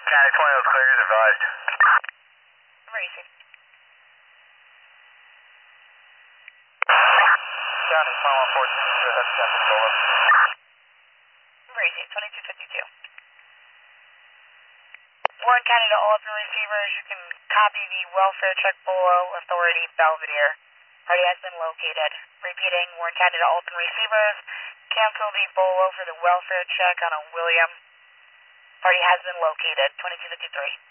County 20 was clear as advised. Emergency. County 2114, go ahead, Temple Solar. Emergency, 2252. Warren County to all open receivers, you can copy the welfare check below, authority Belvedere. Party has been located. Repeating, Warren County to all open receivers, cancel the bolo for the welfare check on a William. Party has been located, 2253.